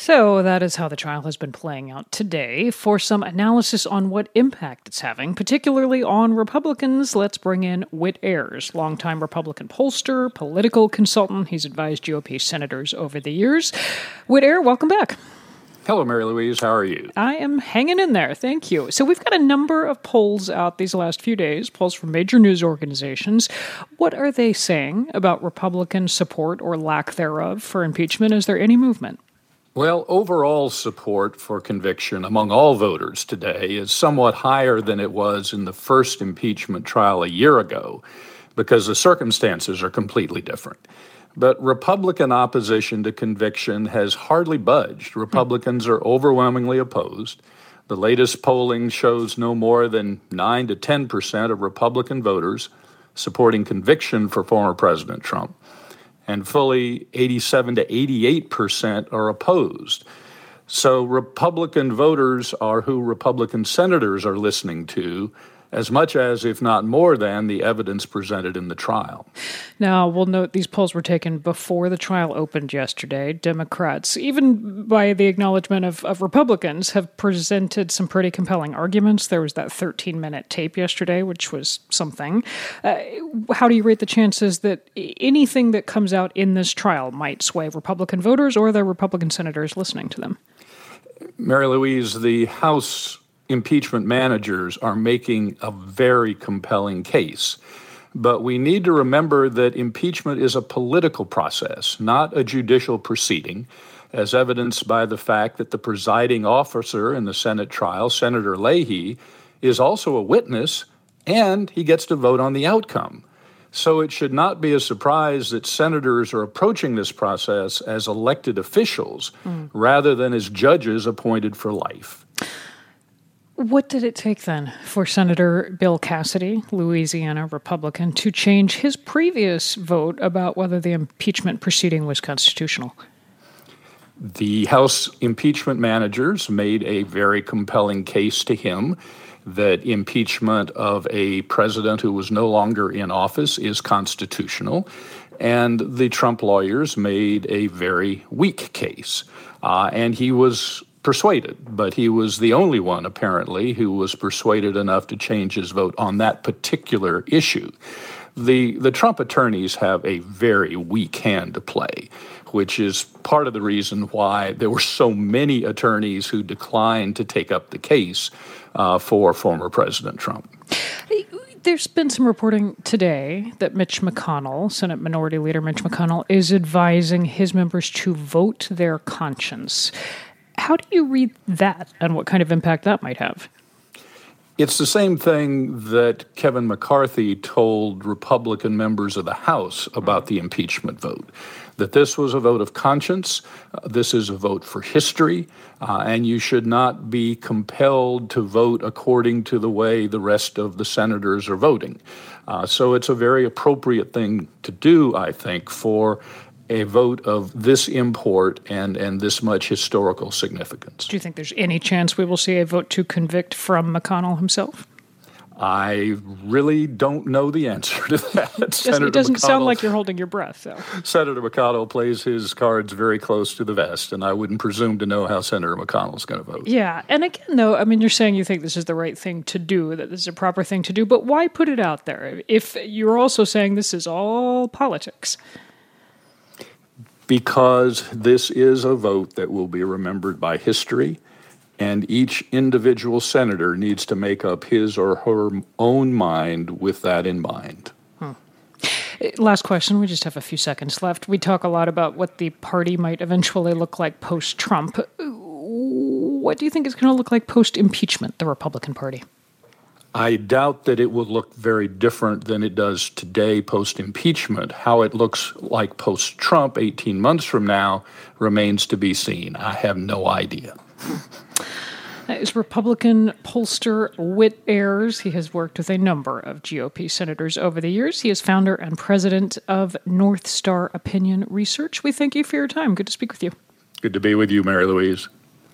So that is how the trial has been playing out today. For some analysis on what impact it's having, particularly on Republicans, let's bring in Whit Ayers, longtime Republican pollster, political consultant. He's advised GOP senators over the years. Whit Ayers, welcome back. Hello, Mary Louise. How are you? I am hanging in there. Thank you. So we've got a number of polls out these last few days, polls from major news organizations. What are they saying about Republican support or lack thereof for impeachment? Is there any movement? Well, overall support for conviction among all voters today is somewhat higher than it was in the first impeachment trial a year ago because the circumstances are completely different. But Republican opposition to conviction has hardly budged. Republicans are overwhelmingly opposed. The latest polling shows no more than 9 to 10% of Republican voters supporting conviction for former President Trump, and fully 87 to 88% are opposed. So Republican voters are who Republican senators are listening to, as much as, if not more than, the evidence presented in the trial. Now, we'll note these polls were taken before the trial opened yesterday. Democrats, even by the acknowledgement of Republicans, have presented some pretty compelling arguments. There was that 13-minute tape yesterday, which was something. How do you rate the chances that anything that comes out in this trial might sway Republican voters or the Republican senators listening to them? Mary Louise, the House impeachment managers are making a very compelling case. But we need to remember that impeachment is a political process, not a judicial proceeding, as evidenced by the fact that the presiding officer in the Senate trial, Senator Leahy, is also a witness, and he gets to vote on the outcome. So it should not be a surprise that senators are approaching this process as elected officials rather than as judges appointed for life. What did it take then for Senator Bill Cassidy, Louisiana Republican, to change his previous vote about whether the impeachment proceeding was constitutional? The House impeachment managers made a very compelling case to him that impeachment of a president who was no longer in office is constitutional. And the Trump lawyers made a very weak case. And he was persuaded, but he was the only one, apparently, who was persuaded enough to change his vote on that particular issue. The Trump attorneys have a very weak hand to play, which is part of the reason why there were so many attorneys who declined to take up the case for former President Trump. There's been some reporting today that Mitch McConnell, Senate Minority Leader Mitch McConnell, is advising his members to vote their conscience. How do you read that and what kind of impact that might have? It's the same thing that Kevin McCarthy told Republican members of the House about the impeachment vote, that this was a vote of conscience, this is a vote for history, and you should not be compelled to vote according to the way the rest of the senators are voting. So it's a very appropriate thing to do, I think, for a vote of this import and this much historical significance. Do you think there's any chance we will see a vote to convict from McConnell himself? I really don't know the answer to that. It doesn't sound like you're holding your breath, though. Senator McConnell plays his cards very close to the vest, and I wouldn't presume to know how Senator McConnell's going to vote. Yeah, and again, though, I mean, you're saying you think this is the right thing to do, that this is a proper thing to do, but why put it out there if you're also saying this is all politics? Because this is a vote that will be remembered by history, and each individual senator needs to make up his or her own mind with that in mind. Last question. We just have a few seconds left. We talk a lot about what the party might eventually look like post-Trump. What do you think it's going to look like post-impeachment, the Republican Party? I doubt that it will look very different than it does today post-impeachment. How it looks like post-Trump 18 months from now remains to be seen. I have no idea. That is Republican pollster Whit Ayers. He has worked with a number of GOP senators over the years. He is founder and president of North Star Opinion Research. We thank you for your time. Good to speak with you. Good to be with you, Mary Louise.